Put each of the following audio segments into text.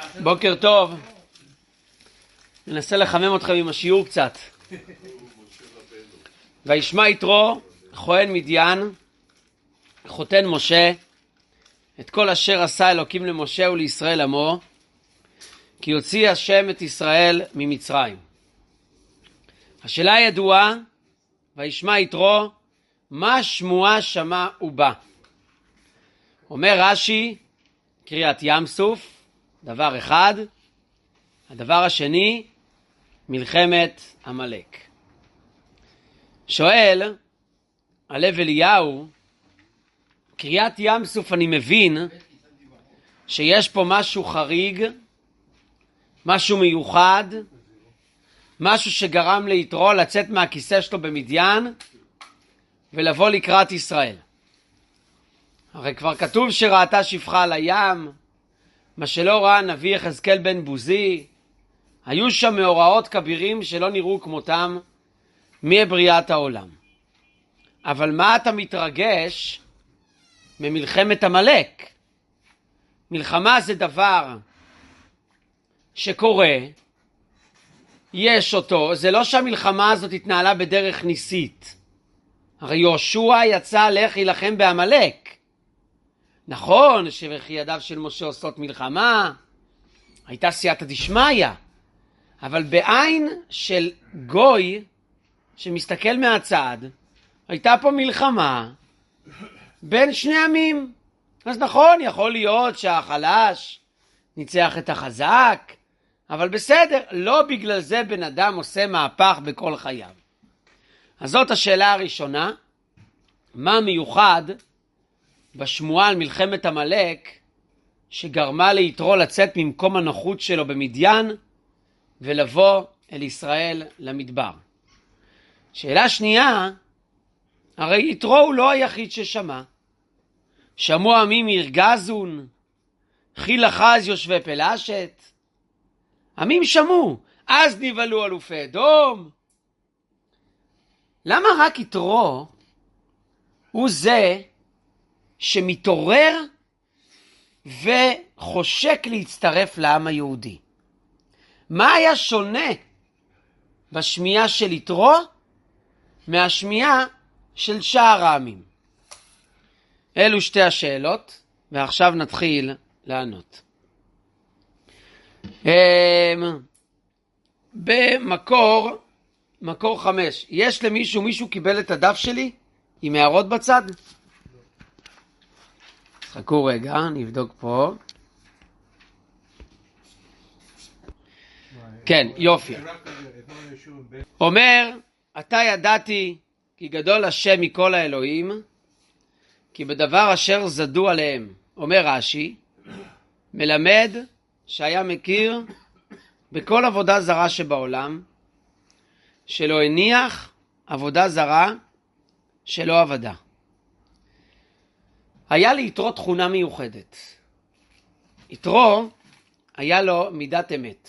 בוקר טוב. ננסה לחמם אתכם עם השיעור קצת. וישמע יתרו כהן מדיין חותן משה את כל אשר עשה אלוקים למשה ולישראל עמו, כי הוציא השם את ישראל ממצרים. השאלה ידועה, וישמע יתרו, מה שמועה שמע ובא? אומר רש"י, קריאת ים סוף, דבר אחד. הדבר השני, מלחמת עמלק. שואל הלב אליהו, קריאת ים סוף אני מבין שיש פה משהו חריג, משהו מיוחד, משהו שגרם ליתרו לצאת מהכיסא שלו במדיין ולבוא לקראת ישראל. הרי כבר כתוב שראתה שפחה על הים, מה שלא ראה נביא יחזקאל בן בוזי. היו שם מאורעות כבירים שלא נראו כמותם מבריאת העולם. אבל מה אתה מתרגש ממלחמת עמלק? מלחמה זה דבר שקורה, יש אותו, זה לא שהמלחמה הזאת התנהלה בדרך ניסית. הרי יהושע יצא לך להילחם בעמלק. נכון שבכי ידיו של משה עושות מלחמה, הייתה סייעתא דשמיא, אבל בעין של גוי שמסתכל מהצד, הייתה פה מלחמה בין שני עמים. אז נכון, יכול להיות שהחלש ניצח את החזק, אבל בסדר, לא בגלל זה בן אדם עושה מהפך בכל חייו. אז זאת השאלה הראשונה, מה מיוחד בשמועה על מלחמת עמלק שגרמה ליתרו לצאת ממקום הנוחות שלו במדיין ולבוא אל ישראל למדבר? שאלה שנייה, הרי יתרו הוא לא היחיד ששמע. שמעו עמים ירגזון, חיל אחז יושבי פלשת. עמים שמעו, אז נבהלו אלופי אדום. למה רק יתרו הוא זה שמתעורר וחושק להצטרף לעם היהודי? מה היה שונה בשמיעה של יתרו מהשמיעה של שאר העמים? אלו שתי השאלות, ועכשיו נתחיל לענות. במקור 5, יש מישהו קיבל את הדף שלי עם הערות בצד? חכו רגע, נבדוק פה. כן, יופי. אומר, אתה ידעתי כי גדול השם מכל האלוהים, כי בדבר אשר זדו עליהם. אומר רש"י, מלמד שהיה מכיר בכל עבודה זרה שבעולם, שלא הניח עבודה זרה שלא עבדה. היה ליתרו תכונה מיוחדת. יתרו היה לו מידת אמת.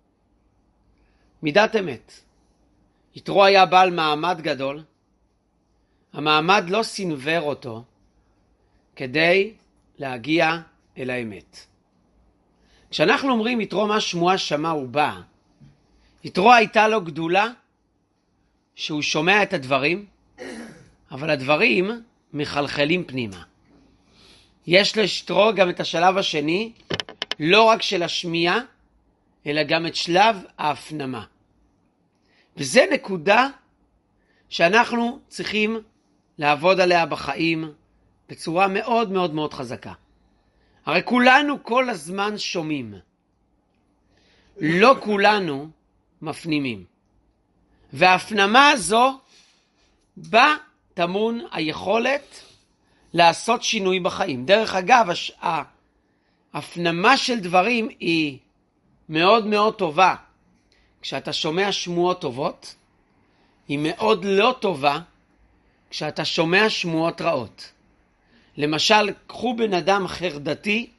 מידת אמת. יתרו היה בעל מעמד גדול. המעמד לא סנבר אותו כדי להגיע אל האמת. כשאנחנו אומרים יתרו מה שמועה שמע ובא, יתרו הייתה לו גדולה שהוא שומע את הדברים, אבל הדברים מחלחלים פנימה. יש ליתרו גם את השלב השני, לא רק של השמיעה, אלא גם את שלב ההפנמה. וזה נקודה שאנחנו צריכים לעבוד עליה בחיים בצורה מאוד מאוד מאוד חזקה. הרי כולנו כל הזמן שומעים. לא כולנו מפנימים. וההפנמה הזו בה טמון היכולת לעשות שינוי בחיים. דרך אגב, ההפנמה של דברים היא מאוד מאוד טובה כשאתה שומע שמועות טובות, היא מאוד לא טובה כשאתה שומע שמועות רעות. למשל, קחו בן אדם חרדתי,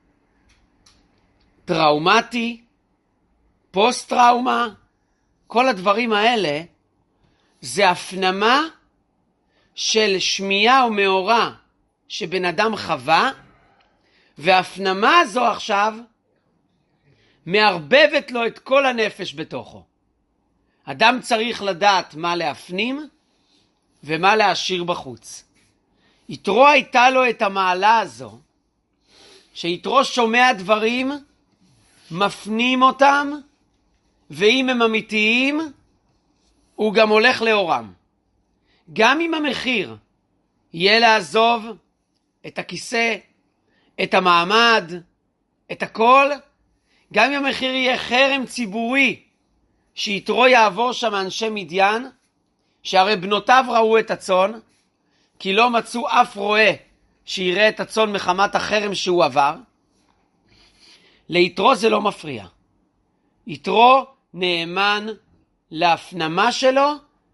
טראומטי, פוסט טראומה, כל הדברים האלה זה הפנמה של שמיעה ומאורה שבן אדם חווה, וההפנמה הזו עכשיו מערבבת לו את כל הנפש בתוכו. אדם צריך לדעת מה להפנים ומה להשאיר בחוץ. יתרו הייתה לו את המעלה הזו, שיתרו שומע דברים, מפנים אותם, ואם הם אמיתיים, הוא גם הולך לאורם. גם אם המחיר יהיה לעזוב את הכיסא, את המעמד, את הכל, גם אם המחיר יהיה חרם ציבורי, שיתרו יעבור שם אנשי מדיין, שהרי בנותיו ראו את הצאן, כי לא מצאו אף רועה שיראה את הצאן מחמת החרם שהוא עבר. ליתרו זה לא מפריע. יתרו נאמן להפנמה שלו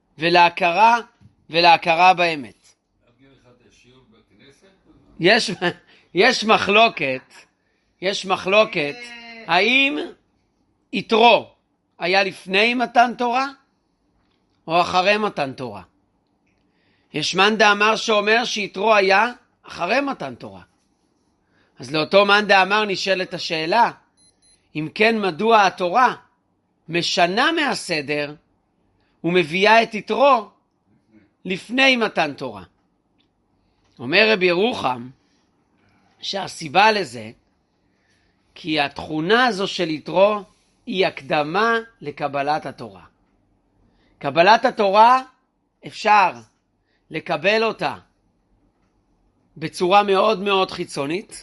ולהכרה באמת. יש מחלוקת האם יתרו היה לפני מתן תורה או אחרי מתן תורה. יש מאן דאמר שאומר שיתרו היה אחרי מתן תורה. אז לאותו מאן דאמר נשאלת השאלה, אם כן מדוע התורה משנה מהסדר ומביאה את יתרו לפני מתן תורה. אומר רבי ירוחם שהסיבה לזה כי התכונה הזו של יתרו היא הקדמה לקבלת התורה. קבלת התורה אפשר לקבל אותה בצורה מאוד מאוד חיצונית,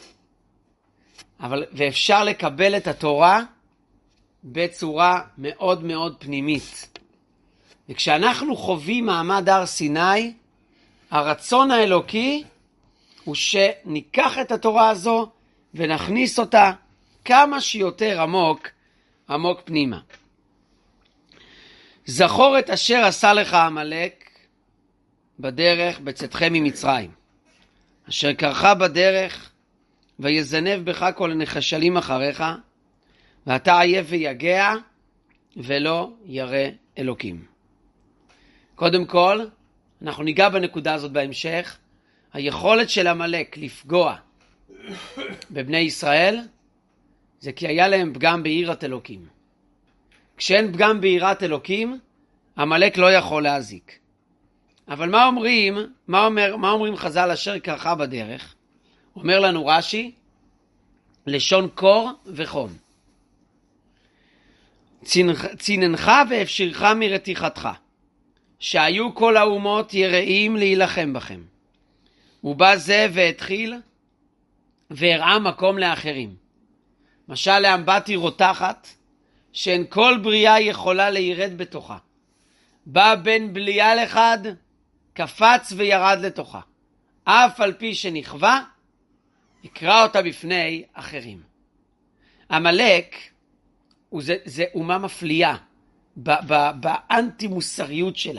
ואפשר לקבל את התורה בצורה מאוד מאוד פנימית. וכשאנחנו חווים מעמד הר סיני, הרצון האלוקי הוא שניקח את התורה הזו ונכניס אותה כמה שיותר עמוק פנימה. זכור את אשר עשה לך עמלק בדרך בצאתכם ממצרים, אשר קרך בדרך ויזנב בך כל הנחשלים אחריך, ואתה עייף ויגע ולא ירא אלוקים. קודם כל, אנחנו ניגע בנקודה הזאת בהמשך. היכולת של עמלק לפגוע בבני ישראל זה כי היה להם פגם ביראת אלוקים. כשאין פגם ביראת אלוקים, עמלק לא יכול להזיק. אבל מה אומרים חז"ל אשר קרך בדרך? אומר לנו רש"י, לשון קור וחום. ציננך והפשירך מרתיחתך, שהיו כל האומות יראים להילחם בכם. ובא זה והתחיל והראה מקום לאחרים. משל לאמבטי רותחת, שאין כל בריאה יכולה להירד בתוכה. בא בן בליעל אחד, קפץ וירד לתוכה. אף על פי שנכווה, יקרא אותה בפני אחרים. עמלק זה אומה מפליאה באנטי מוסריות שלה.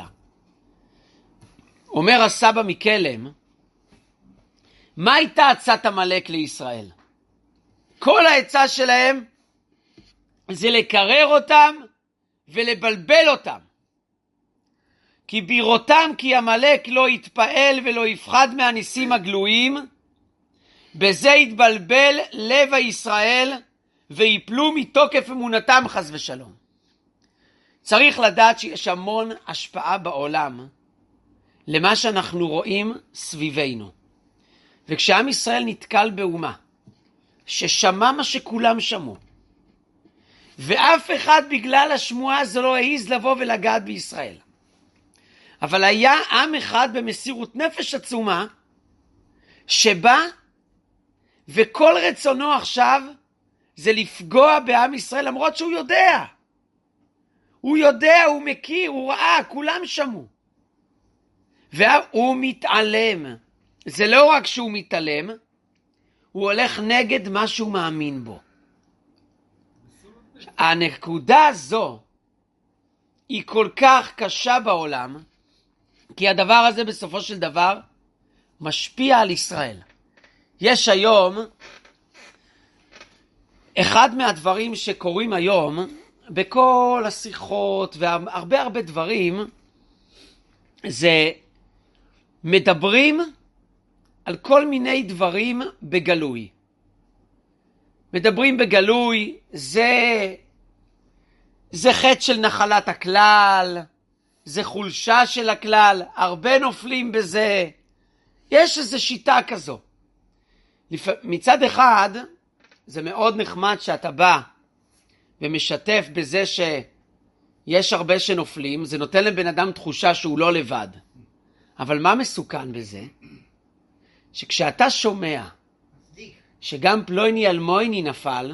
אומר הסבא מקלם, מה הייתה עצת עמלק לישראל? כל העצה שלהם זה לקרר אותם ולבלבל אותם. כי בירותם כי עמלק לא יתפעל ולא יפחד מהניסים הגלויים, בזה יתבלבל לב הישראל ויפלו מתוקף אמונתם חס ושלום. צריך לדעת שיש המון השפעה בעולם למה שאנחנו רואים סביבנו. וכשעם ישראל נתקל באומה ששמע מה שכולם שמעו, ואף אחד בגלל השמועה הזו לא העז לבוא ולגעת בישראל, אבל היה עם אחד במסירות נפש עצומה שבא וכל רצונו עכשיו זה לפגוע בעם ישראל, למרות שהוא יודע, הוא מכיר, הוא ראה, כולם שמעו, והוא מתעלם. זה לא רק שהוא מתעלם, הוא הולך נגד מה שהוא מאמין בו. הנקודה הזו היא כל כך קשה בעולם, כי הדבר הזה בסופו של דבר משפיע על ישראל. יש היום, אחד מהדברים שקורים היום, בכל השיחות והרבה דברים, זה מדברים על כל מיני דברים בגלוי. מדברים בגלוי, זה חטא של נחלת הכלל, זה חולשה של הכלל, הרבה נופלים בזה. יש איזו שיטה כזו. מצד אחד, זה מאוד נחמד שאתה בא ומשתף בזה שיש הרבה שנופלים, זה נותן לבן אדם תחושה שהוא לא לבד. אבל מה מסוכן בזה? שכשאתה שומע שגם פלויני אלמויני נפל,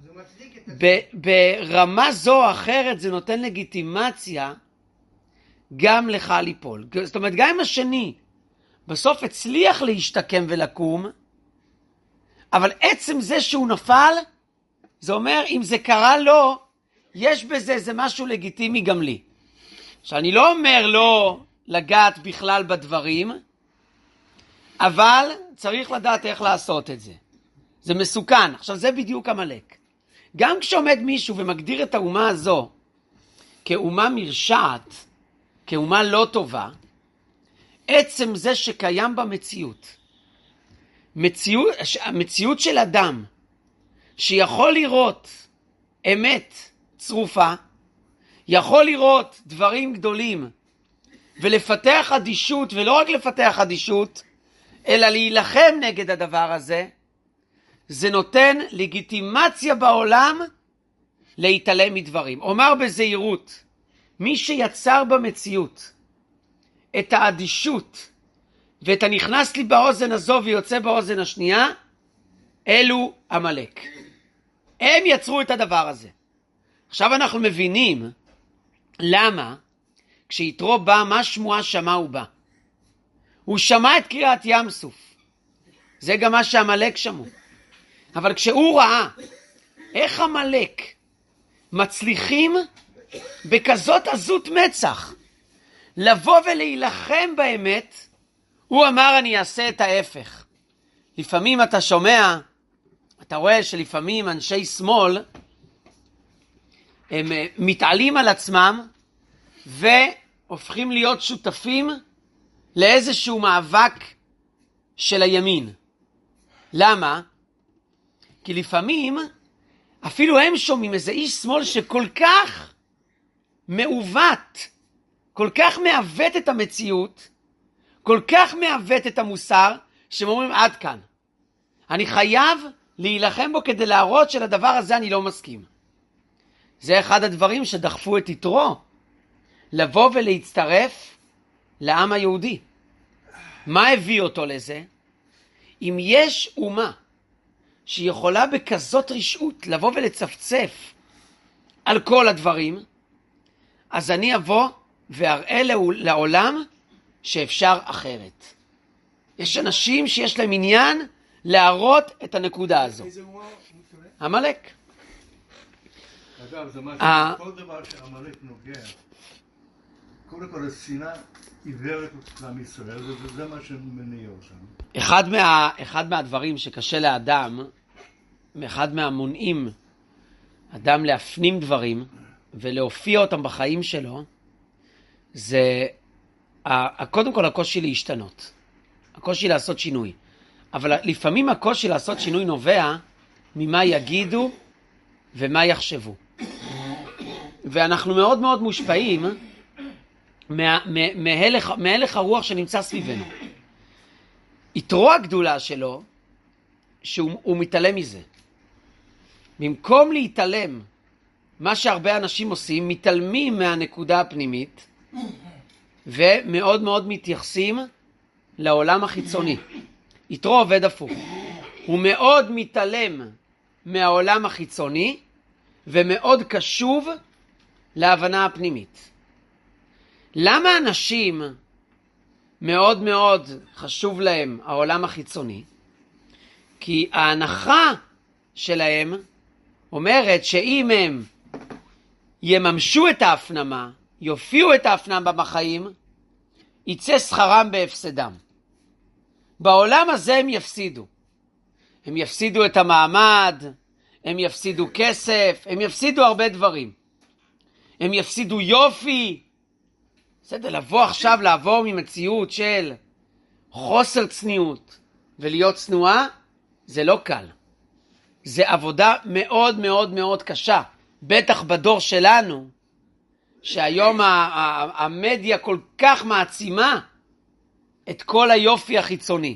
ברמה זו או אחרת זה נותן לגיטימציה גם לך ליפול. זאת אומרת, גם אם השני בסוף הצליח להשתקם ולקום, אבל עצם זה שהוא נפל, זה אומר, אם זה קרה לו, יש בזה איזה משהו לגיטימי גם לי. עכשיו, אני לא אומר לא לגעת בכלל בדברים, אבל צריך לדעת איך לעשות את זה. זה מסוכן. עכשיו, זה בדיוק עמלק. גם כשעומד מישהו ומגדיר את האומה הזו כאומה מרשעת, כאומה לא טובה, עצם זה שקיים במציאות, המציאות של אדם שיכול לראות אמת צרופה, יכול לראות דברים גדולים ולפתח אדישות, ולא רק לפתח אדישות, אלא להילחם נגד הדבר הזה, זה נותן לגיטימציה בעולם להתעלם מדברים. אומר בזהירות, מי שיצר במציאות את האדישות ואת הנכנס לי באוזן הזו ויוצא באוזן השנייה, אלו עמלק. הם יצרו את הדבר הזה. עכשיו אנחנו מבינים למה כשיתרו בא, מה שמועה שמע הוא בא. הוא שמע את קריאת ים סוף. זה גם מה שעמלק שמעו. אבל כשהוא ראה איך עמלק מצליחים בכזאת עזות מצח לבוא ולהילחם באמת, הוא אמר אני אעשה את ההפך. לפעמים אתה שומע, אתה רואה שלפעמים אנשי שמאל הם מתעלים על עצמם והופכים להיות שותפים לאיזשהו מאבק של הימין. למה? כי לפעמים אפילו הם שומעים איזה איש שמאל שכל כך מעוות, כל כך מעוות את המציאות, כל כך מעוות את המוסר, שהם אומרים עד כאן. אני חייב להילחם בו כדי להראות שלדבר הזה אני לא מסכים. זה אחד הדברים שדחפו את יתרו לבוא ולהצטרף לעם היהודי. מה הביא אותו לזה? אם יש אומה שיכולה בכזאת רשעות לבוא ולצפצף על כל הדברים, אז אני אבוא ואראה לעולם שאפשר אחרת. יש אנשים שיש להם עניין להראות את הנקודה הזו. עמלק. אגב, זה מה כל דבר שעמלק נוגע, קודם כל השנאה עיוורת לעם ישראל, וזה מה שמניע אותנו. אחד מהדברים שקשה לאדם, אחד מהמונעים אדם להפנים דברים ולהופיע אותם בחיים שלו, זה קודם כל הקושי להשתנות, הקושי לעשות שינוי. אבל לפעמים הקושי לעשות שינוי נובע ממה יגידו ומה יחשבו. ואנחנו מאוד מאוד מושפעים מהלך הרוח שנמצא סביבנו. יתרו הגדולה שלו, שהוא מתעלם מזה. במקום להתעלם, מה שהרבה אנשים עושים, מתעלמים מהנקודה הפנימית, ומאוד מאוד מתייחסים לעולם החיצוני. יתרו עובד הפוך. הוא מאוד מתעלם מהעולם החיצוני, ומאוד קשוב להבנה הפנימית. למה אנשים מאוד מאוד חשוב להם העולם החיצוני? כי ההנחה שלהם אומרת שאם הם יממשו את ההפנמה, יופיעו את ההפנמה בחיים, יצא שכרם בהפסדם. בעולם הזה הם יפסידו. הם יפסידו את המעמד, הם יפסידו כסף, הם יפסידו הרבה דברים. הם יפסידו יופי. בסדר, לבוא עכשיו, לעבור ממציאות של חוסר צניעות ולהיות צנועה, זה לא קל. זה עבודה מאוד מאוד מאוד קשה, בטח בדור שלנו, שהיום המדיה כל כך מעצימה את כל היופי החיצוני.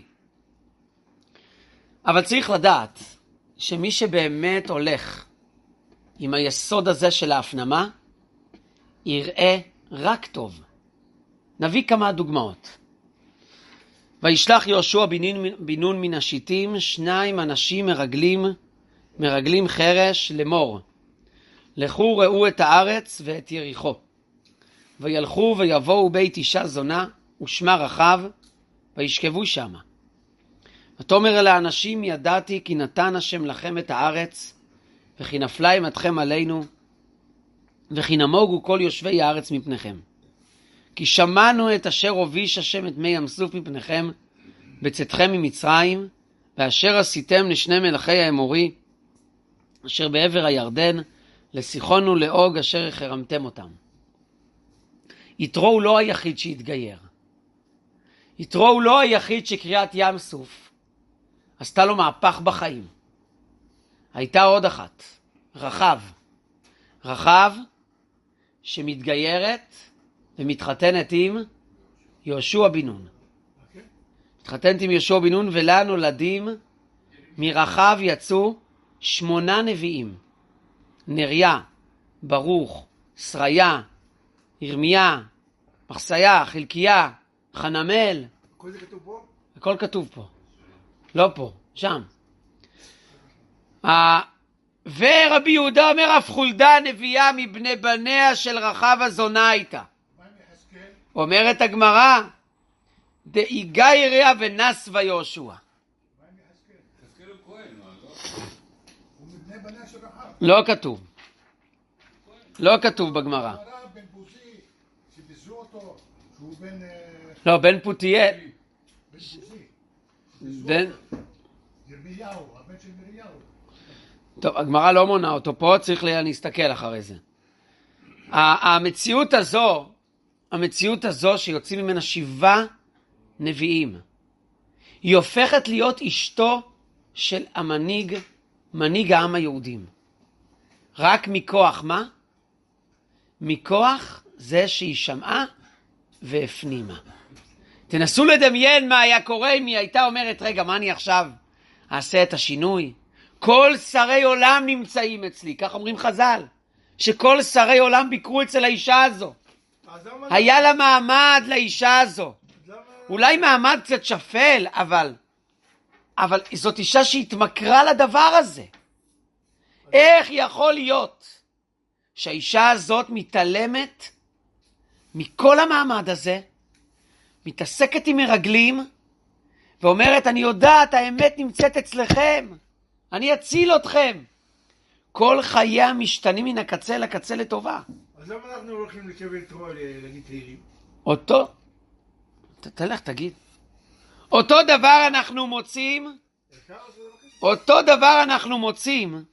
אבל צריך לדעת שמי שבאמת הולך עם היסוד הזה של ההפנמה, יראה רק טוב. נביא כמה דוגמאות. וישלח יהושע בן נון מן השיטים 2 אנשים מרגלים חרש לאמור, לכו ראו את הארץ ואת יריחו. וילכו ויבואו בית אישה זונה ושמה רחב, וישכבו שמה. ותאמר אל האנשים, ידעתי כי נתן השם לכם את הארץ, וכי נפלה אימתכם עלינו, וכי נמוגו כל יושבי הארץ מפניכם. כי שמענו את אשר הוביש השם את מי ים סוף מפניכם, בצאתכם ממצרים, ואשר עשיתם לשני מלכי האמורי, אשר בעבר הירדן, לסיחון ולעוג אשר החרמתם אותם. יתרו הוא לא היחיד שהתגייר. יתרו הוא לא היחיד שקריאת ים סוף עשתה לו מהפך בחיים. הייתה עוד אחת, רחב שמתגיירת ומתחתנת עם יהושע בן נון. מתחתנת עם יהושע בן נון, ולה נולדים מרחב יצאו 8 נביאים. נריה, ברוך, שריה, ירמיה, מחסיה, חלקיה, חנמל. כל זה כתוב פה? הכל כתוב פה. לא פה, שם. ורבי יהודה אומר, אף חולדה נביאה מבני בניה של רחב הזונה הייתה. מה עם יחזקאל? אומרת הגמרא, דאיגייריה ונס ויהושע. מה עם יחזקאל? יחזקאל הוא כהן, לא? הוא מבני בניה של רחב. לא כתוב. לא כתוב בגמרא. הרב בן בוזי, שביזו אותו, שהוא בן... לא, בן פותיאל. בן בוזי. בן... ירמיהו, הבן של מריהו. טוב, הגמרא לא מונה אותו פה, צריך להסתכל אחרי זה. המציאות הזו שיוצאים ממנה 7 נביאים, היא הופכת להיות אשתו של מנהיג העם היהודים. רק מכוח מה? מכוח זה שהיא שמעה והפנימה. תנסו לדמיין מה היה קורה אם היא הייתה אומרת, רגע, מה אני עכשיו אעשה את השינוי? כל שרי עולם נמצאים אצלי, כך אומרים חז"ל, שכל שרי עולם ביקרו אצל האישה הזו. היה לה מעמד לאישה הזו. אולי מעמד קצת שפל, אבל זאת אישה שהתמכרה לדבר הזה. איך יכול להיות שהאישה הזאת מתעלמת מכל המעמד הזה, מתעסקת עם מרגלים, ואומרת, אני יודעת, האמת נמצאת אצלכם, אני אציל אתכם. כל חייה משתנים מן הקצה לקצה לטובה. אז למה אנחנו הולכים לקבל תרוע להגיד תהילים? תלך, תגיד. אותו דבר אנחנו מוצאים,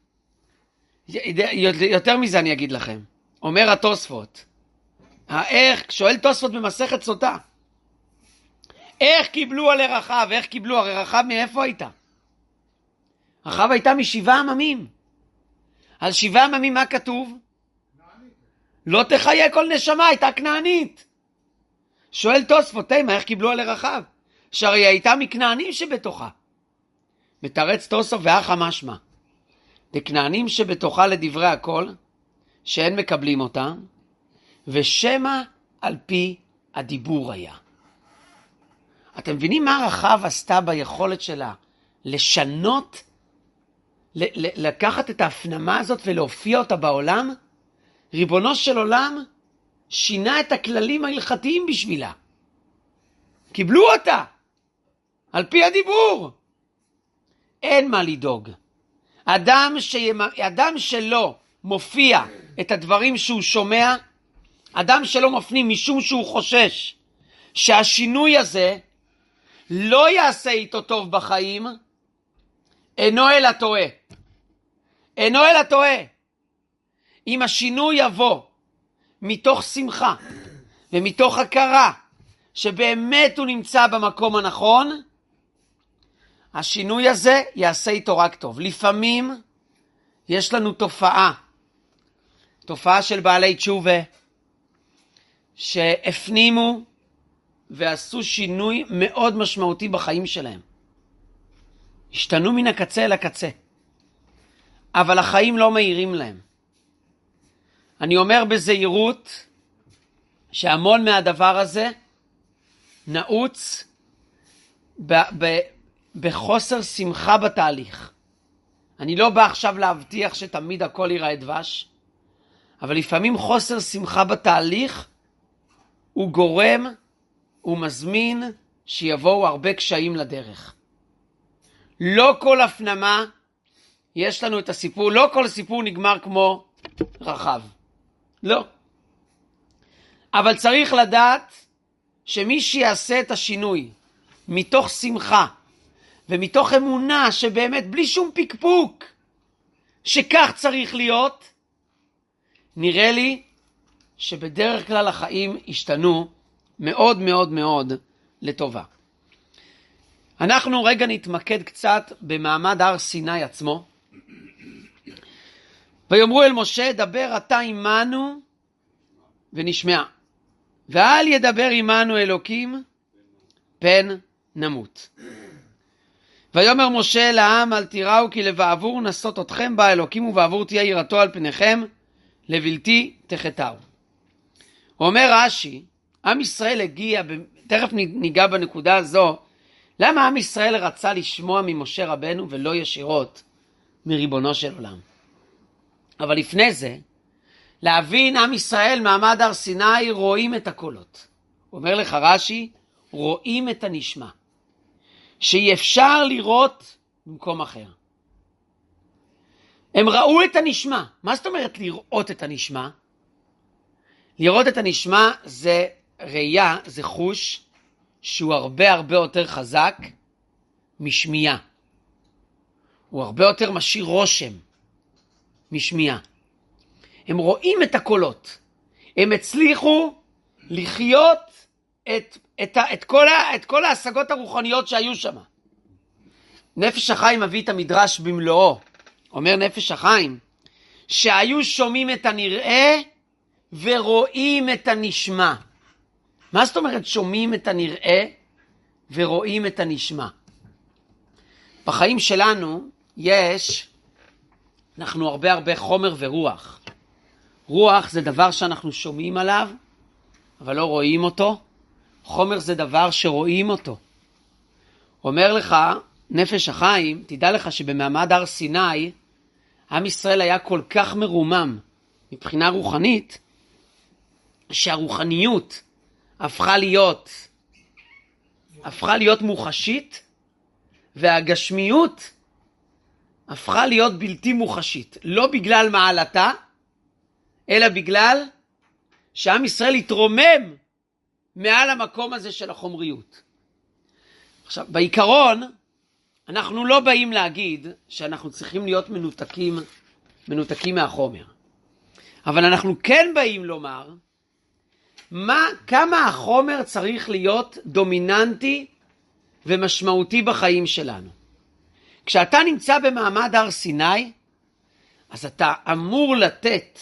יותר מזה אני אגיד לכם. אומר התוספות, שואל תוספות במסכת סוטה, איך קיבלו עלי רחב? הרי רחב מאיפה הייתה? רחב הייתה מ7 עממים. על 7 עממים מה כתוב? לא תחיה כל נשמה, הייתה כנענית. שואל תוספות, תימה, איך קיבלו עלי רחב? שהרי הייתה מכנענים שבתוכה. מתרץ תוספות ואחא משמע. דכנענים שבתוכה לדברי הכל, שאין מקבלים אותם, ושמה על פי הדיבור היה. אתם מבינים מה רחב עשתה ביכולת שלה לשנות, לקחת את ההפנמה הזאת ולהופיע אותה בעולם? ריבונו של עולם שינה את הכללים ההלכתיים בשבילה. קיבלו אותה על פי הדיבור. אין מה לדאוג. אדם שלא מופיע את הדברים שהוא שומע, אדם שלא מפנים משום שהוא חושש שהשינוי הזה לא יעשה איתו טוב בחיים, אינו אלא טועה. אינו אלא טועה. אם השינוי יבוא מתוך שמחה ומתוך הכרה שבאמת הוא נמצא במקום הנכון, השינוי הזה יעשה איתו רק טוב. לפעמים יש לנו תופעה של בעלי תשובה, שהפנימו ועשו שינוי מאוד משמעותי בחיים שלהם. השתנו מן הקצה אל הקצה. אבל החיים לא מהירים להם. אני אומר בזהירות שהמון מהדבר הזה נעוץ בחוסר שמחה בתהליך. אני לא בא עכשיו להבטיח שתמיד הכל ייראה דבש, אבל לפעמים חוסר שמחה בתהליך הוא גורם, הוא מזמין שיבואו הרבה קשיים לדרך. לא כל הפנמה, יש לנו את הסיפור, לא כל סיפור נגמר כמו רחב. לא. אבל צריך לדעת שמי שיעשה את השינוי מתוך שמחה ומתוך אמונה שבאמת בלי שום פקפוק שכך צריך להיות, נראה לי שבדרך כלל החיים השתנו מאוד מאוד מאוד לטובה. אנחנו רגע נתמקד קצת במעמד הר סיני עצמו. ויאמרו אל משה, דבר אתה עמנו ונשמע, ואל ידבר עמנו אלוקים פן נמות. ויאמר משה אל העם, אל תיראו כי לבעבור נסות אתכם בה אלוקים, ובעבור תהיה יראתו על פניכם, לבלתי תחתהו. אומר רש"י, עם ישראל הגיע, תכף ניגע בנקודה הזו, למה עם ישראל רצה לשמוע ממשה רבנו ולא ישירות מריבונו של עולם? אבל לפני זה, להבין עם ישראל מעמד הר סיני רואים את הקולות. אומר לך רש"י, רואים את הנשמע. שאי אפשר לראות במקום אחר. הם ראו את הנשמע. מה זאת אומרת לראות את הנשמע? לראות את הנשמע זה ראייה, זה חוש שהוא הרבה הרבה יותר חזק משמיעה. הוא הרבה יותר משאיר רושם משמיעה. הם רואים את הקולות. הם הצליחו לחיות את כל ההשגות הרוחניות שהיו שם. נפש החיים מביא את המדרש במלואו. אומר נפש החיים שהיו שומעים את הנראה ורואים את הנשמע. מה זאת אומרת שומעים את הנראה ורואים את הנשמע? בחיים שלנו אנחנו הרבה חומר ורוח. רוח זה דבר שאנחנו שומעים עליו אבל לא רואים אותו. חומר זה דבר שרואים אותו. אומר לך נפש החיים, תדע לך שבמעמד הר סיני עם ישראל היה כל כך מרומם מבחינה רוחנית, שהרוחניות הפכה להיות מוחשית, והגשמיות הפכה להיות בלתי מוחשית. לא בגלל מעלתה, אלא בגלל שעם ישראל התרומם מעל המקום הזה של החומריות. עכשיו, בעיקרון, אנחנו לא באים להגיד שאנחנו צריכים להיות מנותקים מהחומר. אבל אנחנו כן באים לומר, כמה החומר צריך להיות דומיננטי ומשמעותי בחיים שלנו. כשאתה נמצא במעמד הר סיני, אז אתה אמור לתת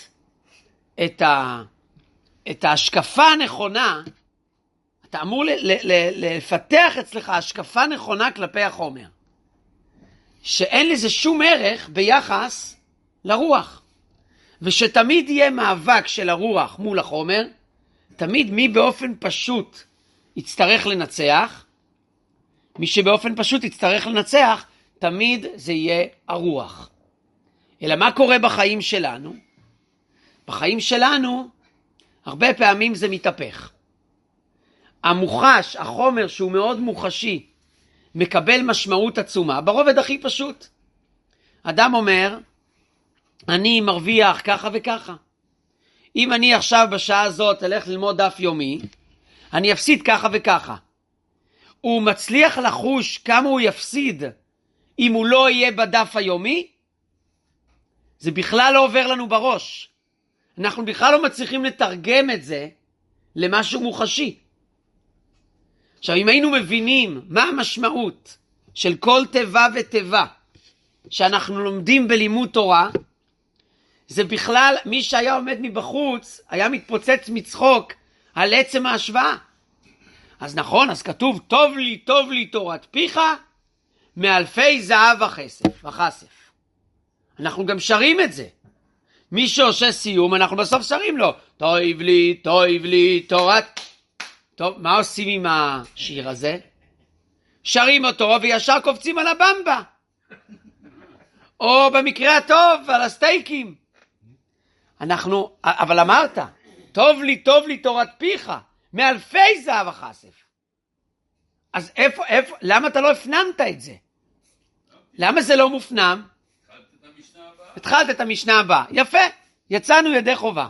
את ההשקפה הנכונה, אתה אמור לפתח אצלך השקפה נכונה כלפי החומר. שאין לזה שום ערך ביחס לרוח. ושתמיד יהיה מאבק של הרוח מול החומר, תמיד מי באופן פשוט יצטרך לנצח, מי שבאופן פשוט יצטרך לנצח, תמיד זה יהיה הרוח. אלא מה קורה בחיים שלנו? בחיים שלנו, הרבה פעמים זה מתהפך. המוחש, החומר שהוא מאוד מוחשי, מקבל משמעות עצומה, ברובד הכי פשוט. אדם אומר, אני מרוויח ככה וככה. אם אני עכשיו בשעה הזאת אלך ללמוד דף יומי, אני אפסיד ככה וככה. הוא מצליח לחוש כמה הוא יפסיד אם הוא לא יהיה בדף היומי? זה בכלל לא עובר לנו בראש. אנחנו בכלל לא מצליחים לתרגם את זה למשהו מוחשי. עכשיו, אם היינו מבינים מה המשמעות של כל תיבה ותיבה שאנחנו לומדים בלימוד תורה, זה בכלל, מי שהיה עומד מבחוץ, היה מתפוצץ מצחוק על עצם ההשוואה. אז נכון, אז כתוב, טוב לי תורת פיך, מאלפי זהב וכסף. אנחנו גם שרים את זה. מי שעושה סיום, אנחנו בסוף שרים לו, טוב לי תורת... טוב, מה עושים עם השיר הזה? שרים אותו וישר קופצים על הבמבה. או במקרה הטוב, על הסטייקים. אבל אמרת, טוב לי תורת פיך, מאלפי זהב וכסף. אז איפה, למה אתה לא הפנמת את זה? למה זה לא מופנם? התחלת את המשנה הבאה. יפה, יצאנו ידי חובה.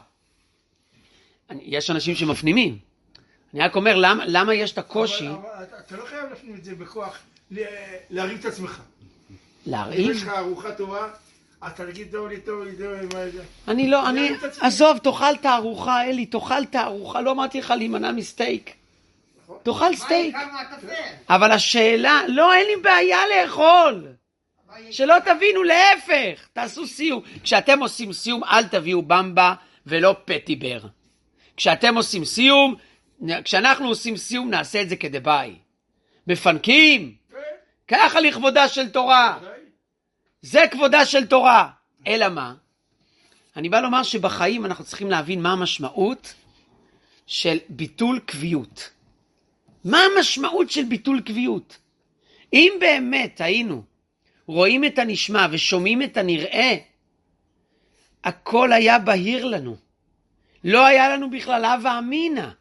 יש אנשים שמפנימים. אני רק אומר, למה יש את הקושי? אבל אתה לא חייב להפנים את זה בכוח, להרים את עצמך. להרים? אם יש לך ארוחה טובה, אתה תגיד טוב לי, מה זה? עזוב, תאכל את הארוחה, אלי, תאכל את הארוחה, לא אמרתי לך להימנע מסטייק. תאכל סטייק. אבל השאלה, לא, אין לי בעיה לאכול. שלא תבינו, להפך, תעשו סיום. כשאתם עושים סיום, אל תביאו במבה ולא פטיבר. כשאנחנו עושים סיום, נעשה את זה כדבעי. מפנקים, ככה לכבודה של תורה. זה כבודה של תורה. אלא מה? אני בא לומר שבחיים אנחנו צריכים להבין מה המשמעות של ביטול קביעות. מה המשמעות של ביטול קביעות? אם באמת היינו רואים את הנשמע ושומעים את הנראה, הכל היה בהיר לנו. לא היה לנו בכלל הווה אמינא.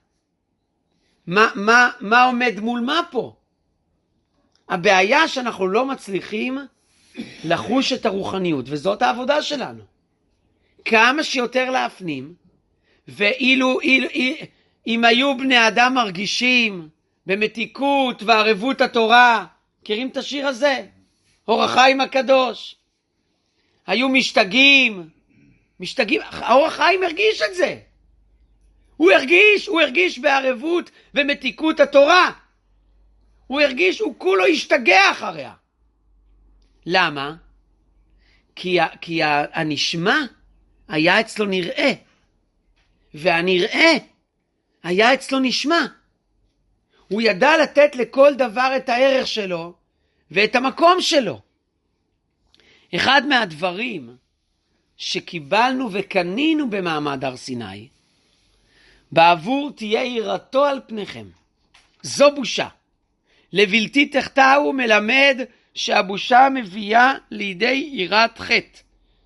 מה עומד מול מה פה? הבעיה שאנחנו לא מצליחים לחוש את הרוחניות, וזאת העבודה שלנו. כמה שיותר להפנים, ואילו אם היו בני אדם מרגישים במתיקות וערבות התורה, מכירים את השיר הזה? אור החיים הקדוש. היו משתגעים, אור החיים הרגיש את זה. הוא הרגיש בערבות ומתיקות התורה. הוא כולו השתגע אחריה. למה? כי הנשמע היה אצלו נראה, והנראה היה אצלו נשמע. הוא ידע לתת לכל דבר את הערך שלו ואת המקום שלו. אחד מהדברים שקיבלנו וקנינו במעמד הר סיני, בעבור תהיה יראתו על פניכם. זו בושה. לבלתי תחתהו מלמד שהבושה מביאה לידי יראת חטא.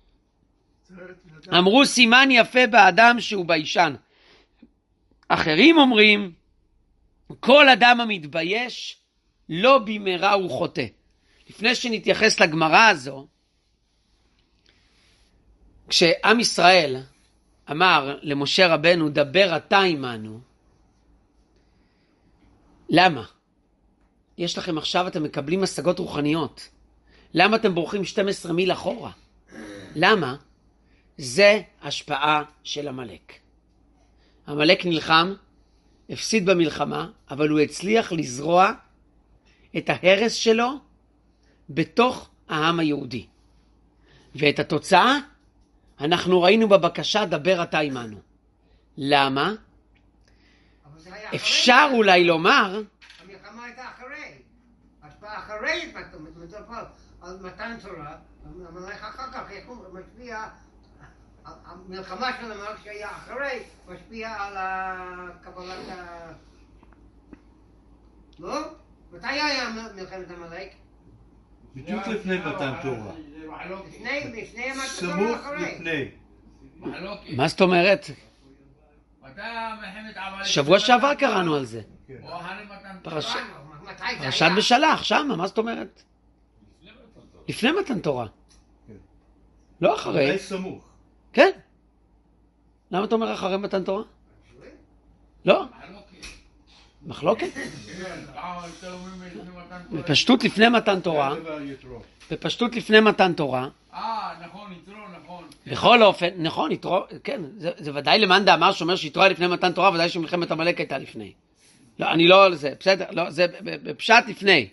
אמרו סימן יפה באדם שהוא ביישן. אחרים אומרים, כל אדם המתבייש לא במהרה הוא חוטא. לפני שנתייחס לגמרא הזו, כשעם ישראל אמר למשה רבנו, דבר אתה עמנו, למה? יש לכם עכשיו, אתם מקבלים השגות רוחניות. למה אתם בורחים 12 מיל אחורה? למה? זה השפעה של המלאק. המלאק נלחם, הפסיד במלחמה, אבל הוא הצליח לזרוע את ההרס שלו בתוך העם היהודי. ואת התוצאה אנחנו ראינו בבקשה דבר אתה עמנו. למה? אפשר אולי לומר, המלחמה הייתה אחרי, השפעה אחרי על מתן תורה, המלך אחר כך משפיע, המלחמה של המלך שהיה אחרי, משפיע על קבלת לא? מתי היה מלחמת המלך? בדיוק לפני מתן תורה. לפני מתן תורה סמוך אחרי. לפני. מה זאת אומרת? שבוע שעבר קראנו על זה. פרשת בשלח, שמה, מה זאת אומרת? לפני מתן תורה. לא אחרי. די סמוך. כן. למה אתה אומר אחרי מתן תורה? לא. מחלוקת? בפשטות לפני מתן תורה. בפשטות לפני מתן תורה. נכון, יתרו, נכון. בכל אופן, נכון, יתרו, כן, זה ודאי למאן דאמר שאומר שיתרו לפני מתן תורה, ודאי שמלחמת עמלק הייתה לפני. לא, אני לא על זה, בסדר, לא, זה בפשט לפני.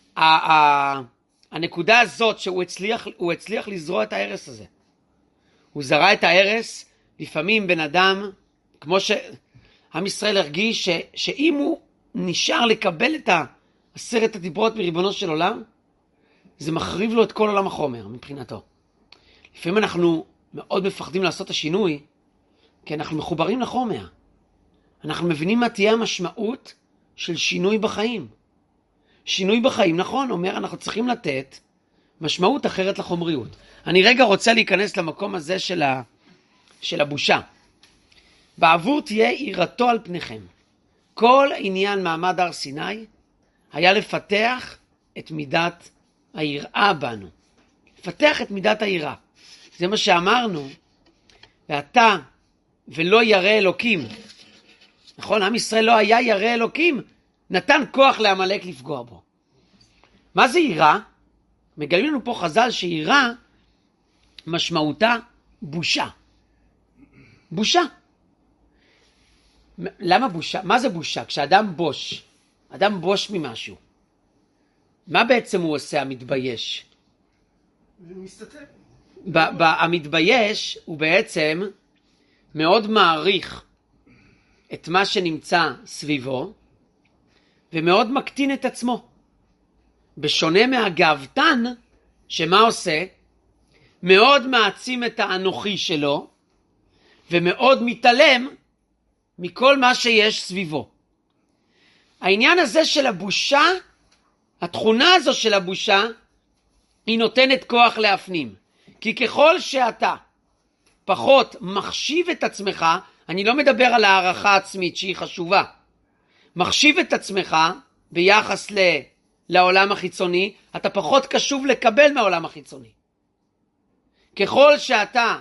הנקודה הזאת שהוא הצליח לזרוע את ההרס הזה. הוא זרע את ההרס. לפעמים בן אדם, כמו שעם ישראל הרגיש שאם הוא נשאר לקבל את 10 הדיברות מריבונו של עולם, זה מחריב לו את כל עולם החומר מבחינתו. לפעמים אנחנו מאוד מפחדים לעשות את השינוי, כי אנחנו מחוברים לחומר. אנחנו מבינים מה תהיה המשמעות של שינוי בחיים. שינוי בחיים, נכון, אומר, אנחנו צריכים לתת משמעות אחרת לחומריות. אני רגע רוצה להיכנס למקום הזה של הבושה. בעבור תהיה יראתו על פניכם. כל עניין מעמד הר סיני היה לפתח את מידת היראה בנו. לפתח את מידת היראה. זה מה שאמרנו, ואתה ולא ירא אלוקים. נכון, עם ישראל לא היה ירא אלוקים, נתן כוח לעמלק לפגוע בו. מה זה יראה? מגלים לנו פה חז"ל שיראה משמעותה בושה. בושה. למה בושה? מה זה בושה? כשאדם בוש, אדם בוש ממשהו, מה בעצם הוא עושה המתבייש? זה מסתתר. המתבייש הוא בעצם מאוד מעריך את מה שנמצא סביבו, ומאוד מקטין את עצמו. בשונה מהגאוותן, שמה עושה? מאוד מעצים את האנוכי שלו, ומאוד מתעלם מכל מה שיש סביבו. העניין הזה של הבושה, התכונה הזו של הבושה, היא נותנת כוח להפנים. כי ככל שאתה פחות מחשיב את עצמך, אני לא מדבר על הערכה עצמית שהיא חשובה, מחשיב את עצמך ביחס לעולם החיצוני, אתה פחות קשוב לקבל מהעולם החיצוני. ככל שאתה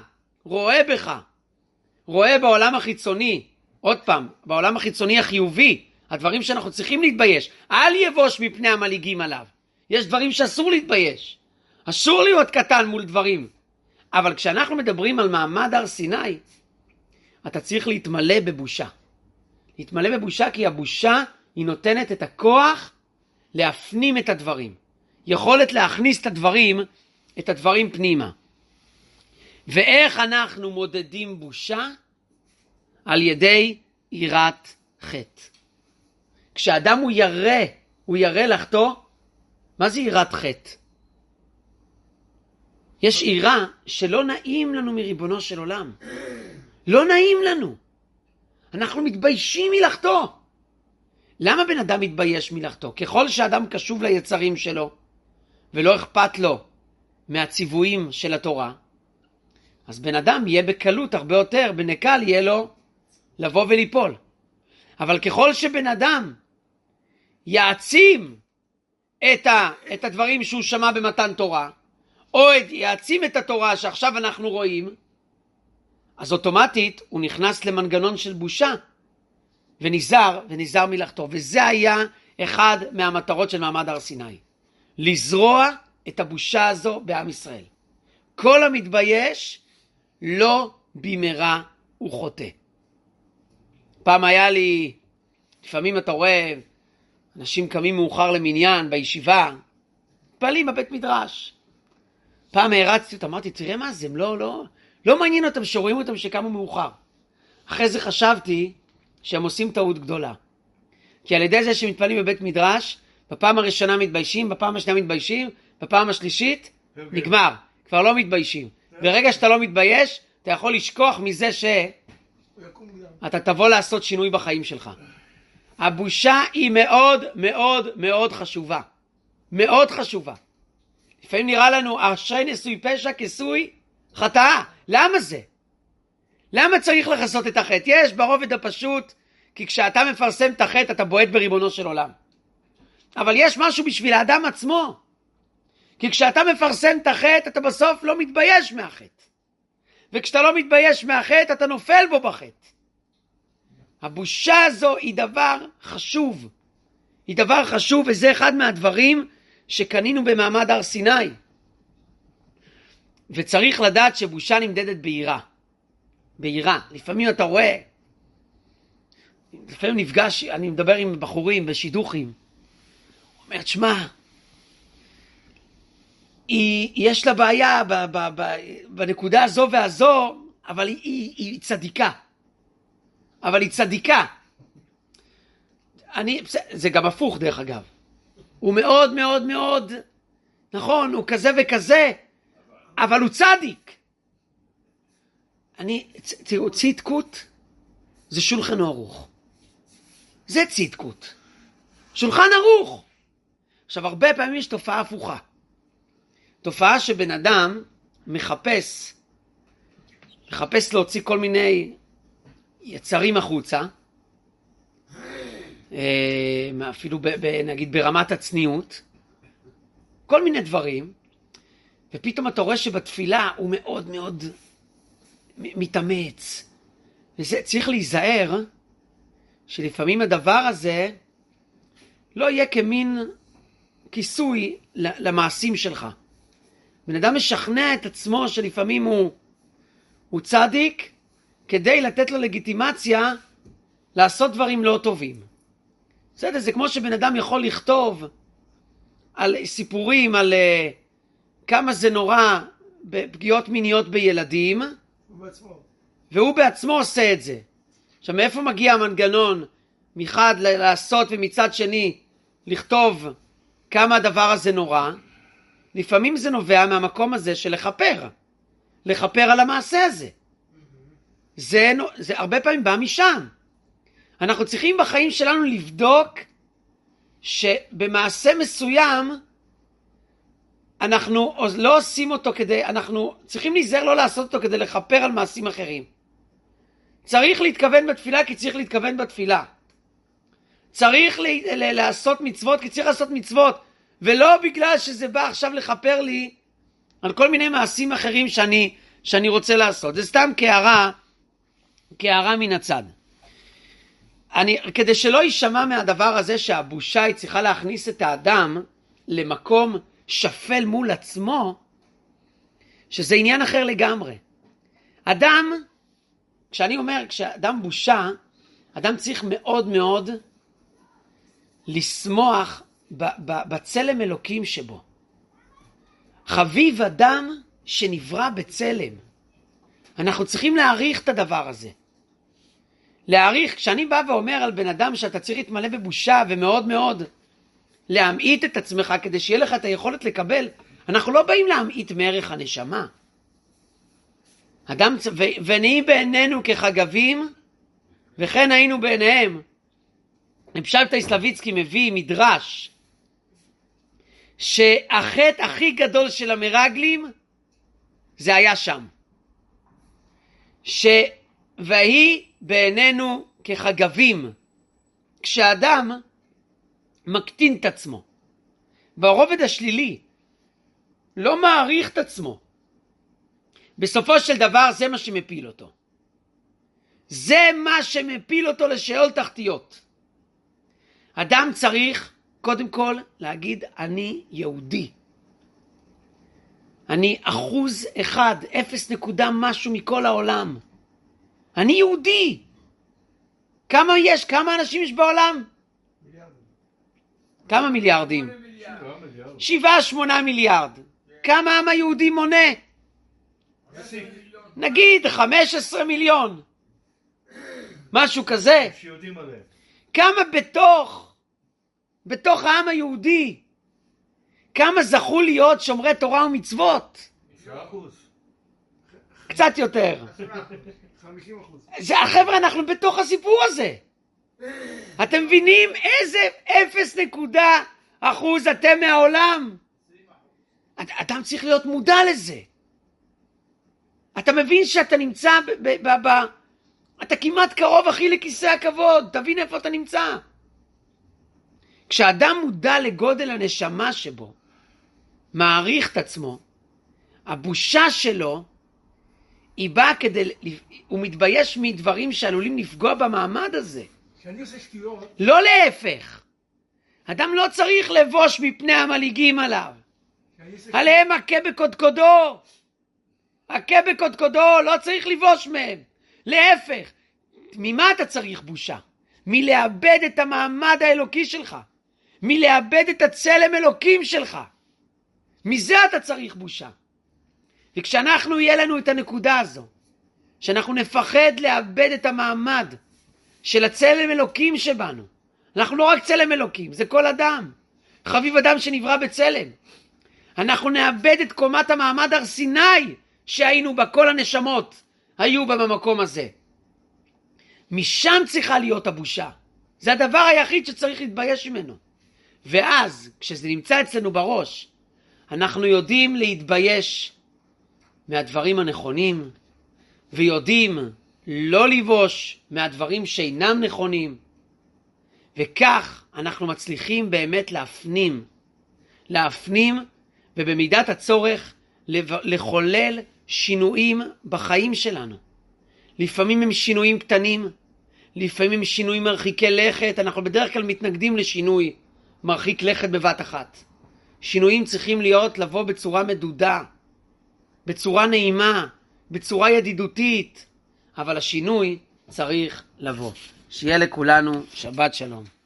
רואה בעולם החיצוני, עוד פעם, בעולם החיצוני החיובי, הדברים שאנחנו צריכים להתבייש, אל יבוש מפני המלעיגים עליו. יש דברים שאסור להתבייש. אסור להיות קטן מול דברים. אבל כשאנחנו מדברים על מעמד הר סיני, אתה צריך להתמלא בבושה. להתמלא בבושה כי הבושה היא נותנת את הכוח להפנים את הדברים. יכולת להכניס את הדברים פנימה. ואיך אנחנו מודדים בושה? על ידי יראת חטא. כשאדם הוא ירא לחטוא, מה זה יראת חטא? יש יראה שלא נעים לנו מריבונו של עולם. לא נעים לנו. אנחנו מתביישים מלחטוא. למה בן אדם מתבייש מלחטוא? ככל שאדם קשוב ליצרים שלו, ולא אכפת לו מהציוויים של התורה, אז בן אדם יהיה בקלות הרבה יותר, בנקל יהיה לו לבוא וליפול. אבל ככל שבן אדם יעצים את הדברים שהוא שמע במתן תורה, או יעצים את התורה שעכשיו אנחנו רואים, אז אוטומטית הוא נכנס למנגנון של בושה, ונזהר מלחטוא. וזה היה אחד מהמטרות של מעמד הר סיני. לזרוע את הבושה הזו בעם ישראל. כל המתבייש לא במהרה הוא חוטא. פעם היה לי, לפעמים אתה רואה, אנשים קמים מאוחר למניין בישיבה, מתפעלים בבית מדרש. פעם הרצתי אותם, אמרתי, תראה מה זה, הם לא מעניין אותם שרואים אותם שקמו מאוחר. אחרי זה חשבתי שהם עושים טעות גדולה. כי על ידי זה שמתפעלים בבית מדרש, בפעם הראשונה מתביישים, בפעם השנייה מתביישים, בפעם השלישית נגמר, כבר לא מתביישים. ברגע שאתה לא מתבייש, אתה יכול לשכוח מזה שאתה תבוא לעשות שינוי בחיים שלך. הבושה היא מאוד מאוד מאוד חשובה. מאוד חשובה. לפעמים נראה לנו, אשרי נשוי פשע כסוי חטאה. למה זה? למה צריך לחסות את החטא? יש ברובד הפשוט, כי כשאתה מפרסם את החטא, אתה בועט בריבונו של עולם. אבל יש משהו בשביל האדם עצמו. כי כשאתה מפרסם את החטא, אתה בסוף לא מתבייש מהחטא. וכשאתה לא מתבייש מהחטא, אתה נופל בו בחטא. הבושה הזו היא דבר חשוב. היא דבר חשוב, וזה אחד מהדברים שקנינו במעמד הר סיני. וצריך לדעת שבושה נמדדת ביראה. ביראה. לפעמים אתה רואה, לפעמים נפגש, אני מדבר עם בחורים בשידוכים, אומר, תשמע, יש לה בעיה בנקודה הזו והזו, אבל היא צדיקה. אבל היא צדיקה. זה גם הפוך דרך אגב. הוא מאוד מאוד מאוד, נכון, הוא כזה וכזה, אבל הוא צדיק. תראו, צדקות זה שולחן ערוך. זה צדקות. שולחן ערוך. עכשיו, הרבה פעמים יש תופעה הפוכה. תופעה שבן אדם מחפש להוציא כל מיני יצרים החוצה, אפילו נגיד ברמת הצניעות, כל מיני דברים, ופתאום אתה רואה שבתפילה הוא מאוד מאוד מתאמץ. וזה צריך להיזהר שלפעמים הדבר הזה לא יהיה כמין כיסוי למעשים שלך. בן אדם משכנע את עצמו שלפעמים הוא צדיק כדי לתת לו לגיטימציה לעשות דברים לא טובים. בסדר, זה כמו שבן אדם יכול לכתוב על סיפורים על כמה זה נורא בפגיעות מיניות בילדים, והוא בעצמו עושה את זה. עכשיו, מאיפה מגיע המנגנון מחד לעשות ומצד שני לכתוב כמה הדבר הזה נורא? לפעמים זה נובע מהמקום הזה של לכפר על המעשה הזה. זה הרבה פעמים בא משם. אנחנו צריכים בחיים שלנו לבדוק שבמעשה מסוים אנחנו לא עושים אותו אנחנו צריכים להיזהר לא לעשות אותו כדי לכפר על מעשים אחרים. צריך להתכוון בתפילה כי צריך להתכוון בתפילה. צריך לעשות מצוות כי צריך לעשות מצוות, ולא בגלל שזה בא עכשיו לכפר לי על כל מיני מעשים אחרים שאני רוצה לעשות. זה סתם כהערה מן הצד. כדי שלא יישמע מהדבר הזה שהבושה היא צריכה להכניס את האדם למקום שפל מול עצמו, שזה עניין אחר לגמרי. כשאני אומר, כשאדם בושה, אדם צריך מאוד מאוד לשמוח בצלם אלוקים שבו. חביב אדם שנברא בצלם. אנחנו צריכים להעריך את הדבר הזה. להעריך, כשאני בא ואומר על בן אדם שאתה צריך להתמלא בבושה ומאוד מאוד להמעיט את עצמך כדי שיהיה לך את היכולת לקבל, אנחנו לא באים להמעיט מערך הנשמה. ונהי בעינינו כחגבים וכן היינו בעיניהם. שבתאי סלוויצקי מביא מדרש שהחטא הכי גדול של המרגלים זה היה שם. והיא בעינינו כחגבים. כשאדם מקטין את עצמו ברובד השלילי, לא מעריך את עצמו, בסופו של דבר זה מה שמפיל אותו. זה מה שמפיל אותו לשאול תחתיות. אדם צריך קודם כל להגיד אני יהודי. אני 1%, 0 נקודה משהו מכל העולם. אני יהודי. כמה יש? כמה אנשים יש בעולם? כמה מיליארדים? 7-8 מיליארד. כמה העם היהודי מונה? נגיד 15 מיליון. משהו כזה. כמה בתוך העם היהודי, כמה זכו להיות שומרי תורה ומצוות? 9%. קצת יותר. 50%. זה החבר'ה, אנחנו בתוך הסיפור הזה. אתם מבינים איזה 0% אתם מהעולם? אדם צריך להיות מודע לזה. אתה מבין שאתה נמצא אתה כמעט קרוב אחי לכיסא הכבוד. תבין איפה אתה נמצא. כשאדם מודע לגודל הנשמה שבו, מעריך את עצמו, הבושה שלו היא באה הוא מתבייש מדברים שעלולים לפגוע במעמד הזה. כשאני עושה שטויות... לא להפך. אדם לא צריך לבוש מפני המלעיגים עליו. עליהם הכה בקודקודו. הכה בקודקודו, לא צריך לבוש מהם. להפך. ממה אתה צריך בושה? מלאבד את המעמד האלוקי שלך. מלאבד את הצלם אלוקים שלך. מזה אתה צריך בושה. וכשאנחנו יהיה לנו את הנקודה הזו, שאנחנו נפחד לאבד את המעמד של הצלם אלוקים שבנו. אנחנו לא רק צלם אלוקים, זה כל אדם. חביב אדם שנברא בצלם. אנחנו נאבד את קומת המעמד הר סיני שהיינו בה, כל הנשמות היו בה במקום הזה. משם צריכה להיות הבושה. זה הדבר היחיד שצריך להתבייש ממנו. ואז, כשזה נמצא אצלנו בראש, אנחנו יודעים להתבייש מהדברים הנכונים, ויודעים לא לבוש מהדברים שאינם נכונים, וכך אנחנו מצליחים באמת להפנים ובמידת הצורך לחולל שינויים בחיים שלנו. לפעמים הם שינויים קטנים, לפעמים הם שינויים מרחיקי לכת. אנחנו בדרך כלל מתנגדים לשינוי מרחיק לכת בבת אחת. שינויים צריכים לבוא בצורה מדודה, בצורה נעימה, בצורה ידידותית, אבל השינוי צריך לבוא. שיהיה לכולנו שבת שלום.